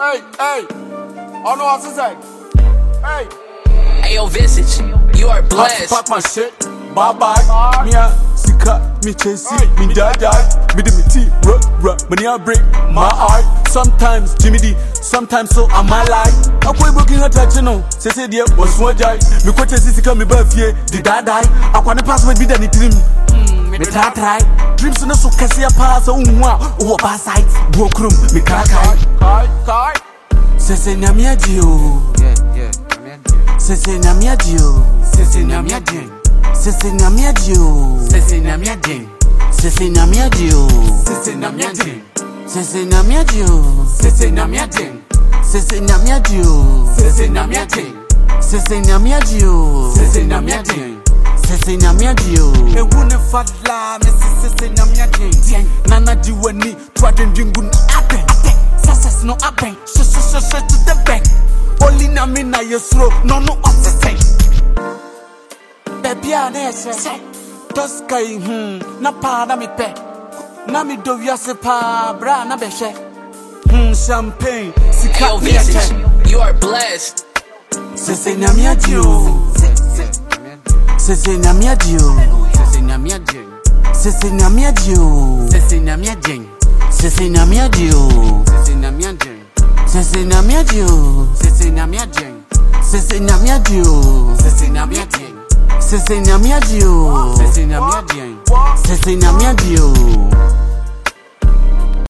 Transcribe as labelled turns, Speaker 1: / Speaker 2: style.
Speaker 1: Hey. I know what to say. Hey.
Speaker 2: Ayo, Visage, you are blessed.
Speaker 1: Pack my shit. Bye. Mia, sika, me chasey, me die. Me do me tea, money I break my heart. Sometimes Jimmy D, sometimes so am I like. I boy booking a touch, you know. Say dear, was one jai. Me quite a sika, me birthday, did I die? I want to pass with me than it dream. Me try. Dreams no so Cassia pass on one or pass sight. Broke room, me kai. Sese nyamia dio.
Speaker 2: Yeah.
Speaker 1: Sese nyamia dio. Sese nyamia dio. Sese nyamia dio. Sese nyamia dio. Sese nyamia dio. Sese nyamia dio. Sese nyamia dio. Sese nyamia dio. Sese nyamia dio. Sese nyamia dio. Sese nyamia dio. Sese nyamia dio. Sese nyamia dio. E wune fadla me sese nyamia dio. Nana diweni twadendingun abe. Success no aben. So to the bank. Only na me na yesro no assistant. Baby say Toskai na pa na me pe. Na me do yase pa bra na be she. Champagne
Speaker 2: Ayo, Visage, you are blessed.
Speaker 1: Sese nyamia dio. Sese nyamia dio. Sese nyamia dio. Sese nyamia dio. Sese nyamia dio. Sese nyamia dio. Sese nyamia dio. Sese nyamia dio. Sese nyamia dio. Sese nyamia dio. Sese nyamia dio. Sese nyamia dio. Sese nyamia dio. Sese nyamia dio.